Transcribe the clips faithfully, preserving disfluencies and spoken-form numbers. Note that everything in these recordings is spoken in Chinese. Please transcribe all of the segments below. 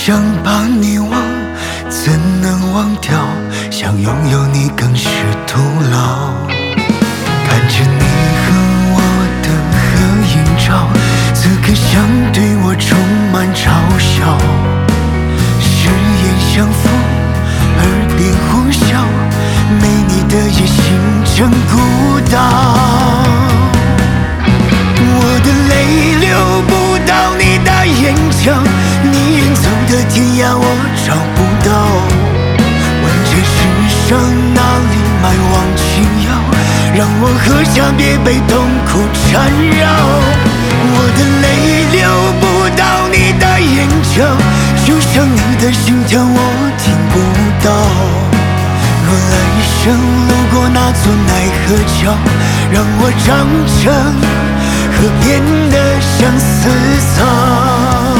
想把你忘，怎能忘掉？想拥有你更是徒劳。看着你和我的合影照，此刻相对我充满嘲笑。誓言相逢，耳边呼啸，没你的夜心真孤岛。我的泪流不到你的眼角，你远走的天涯我找不到。问这世上哪里埋忘情药，让我喝下别被痛苦缠绕。我的泪流不到你的眼角，就像你的心跳我听不到。若来生路过那座奈何桥，让我长成河边的相思草。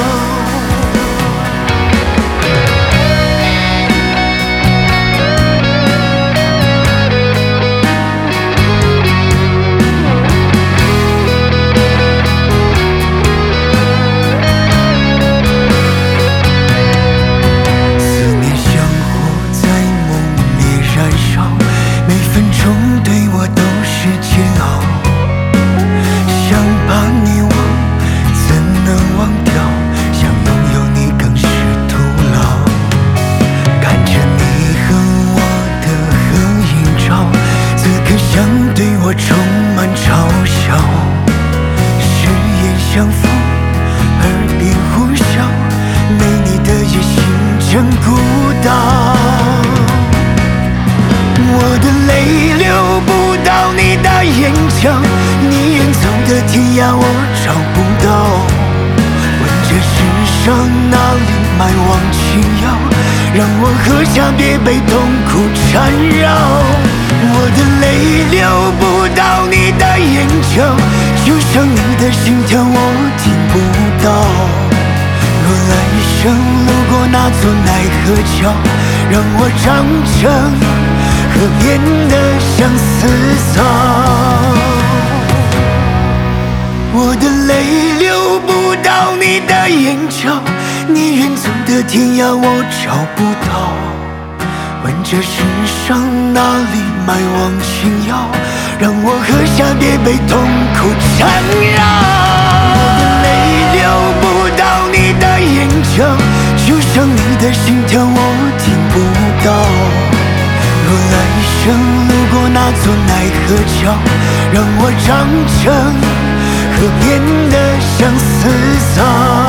思念像火在梦里燃烧，每分钟对我都是煎熬。想把你忘，怎能忘掉？想拥有你更是徒劳。看着你和我的合影照，此刻相对我充满嘲笑。誓言相逢，耳边呼啸，没你的夜心真孤岛。我的泪流不到你的眼角，你远走的天涯我找不到。问这世上哪里埋忘情药，让我喝下别被痛苦缠绕。我的泪流不到你的眼角，就像你的心跳我听不到。若来生路过那座奈何桥，让我长成河边的相思草。我的泪流不到你的眼角，你远走的天涯我找不到。问这世上哪里埋忘情药，让我喝下别被痛苦缠绕。我的泪流不到你的眼角，就像你的心跳我听不到。若来生路过那座奈何桥，让我长成河边的相思草。